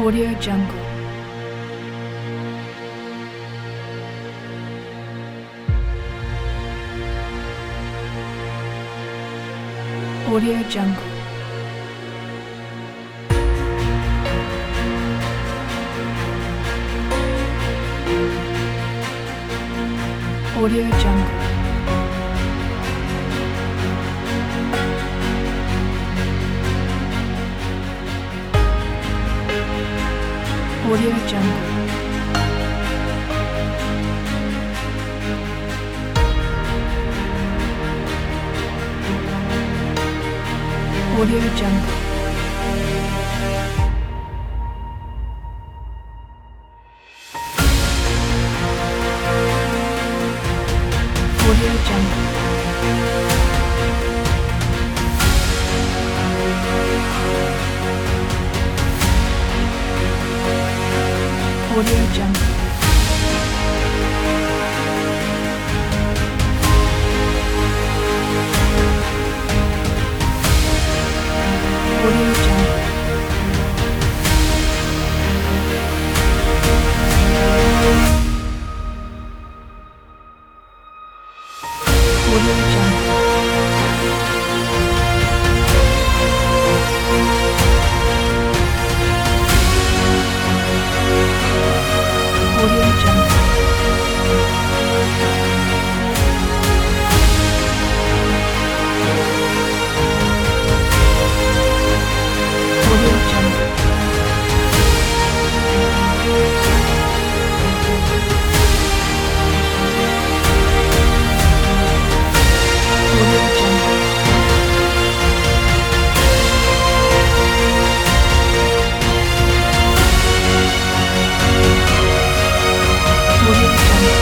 Audio Jungle. Audio Jungle. Audio Jungle. Audio Jungle. Audio Jungle. Audio Jungle. Audio Jungle. Audio Jungle. Audio Jungle. Audio Jungle. Audio Jungle. Audio Jungle. Audio Jungle.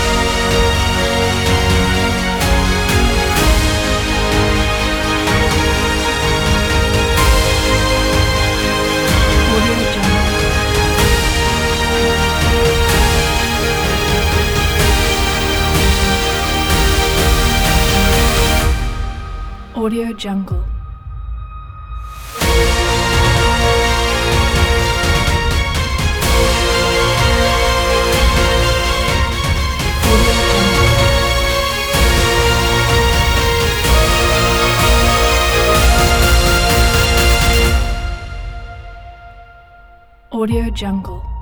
Audio Jungle. Audio Jungle. Audio Jungle.